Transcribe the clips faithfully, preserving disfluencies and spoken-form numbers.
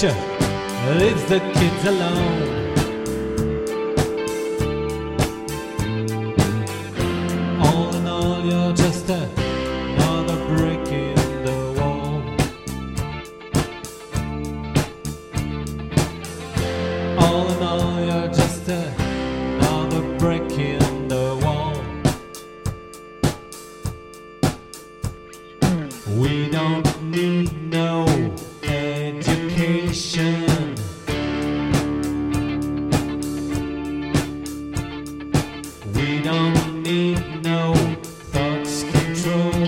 Teacher leaves the kids alone. All in all, you're just another brick in the wall. All in all, you're just another brick in the wall. We don't need no education. We don't need no thoughts control.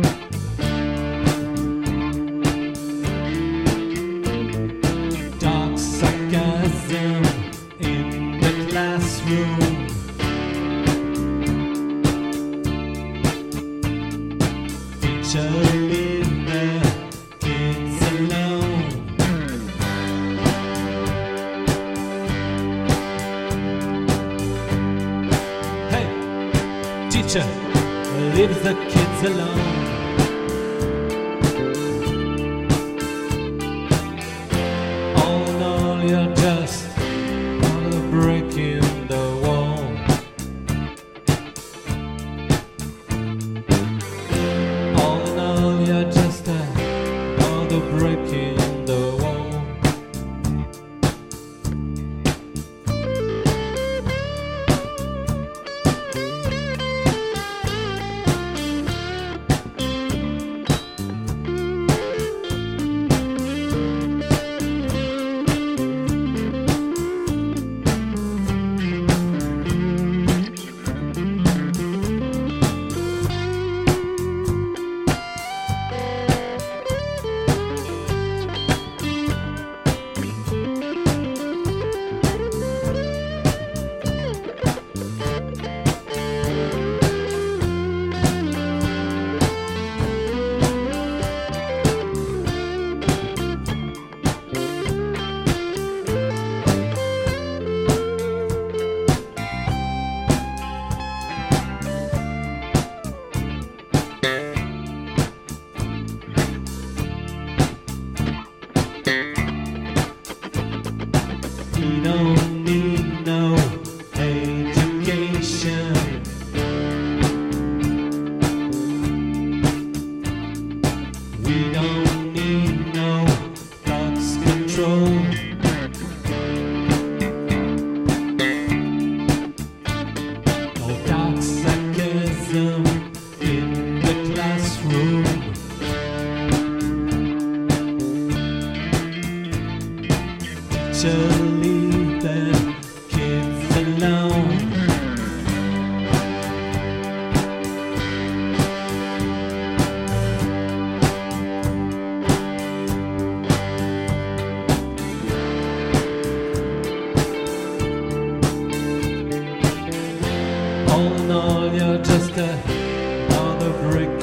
Dark sarcasm in the classroom. Teacher, leave the kids alone. Hey, teacher, leave the kids alone. All in all, you're just another brick in the wall. All in all, you're just another brick in the wall. We don't need no education. We don't need no thoughts control. No dark sarcasm in the classroom. Teacher, leave the kids alone. All in all, you're just another brick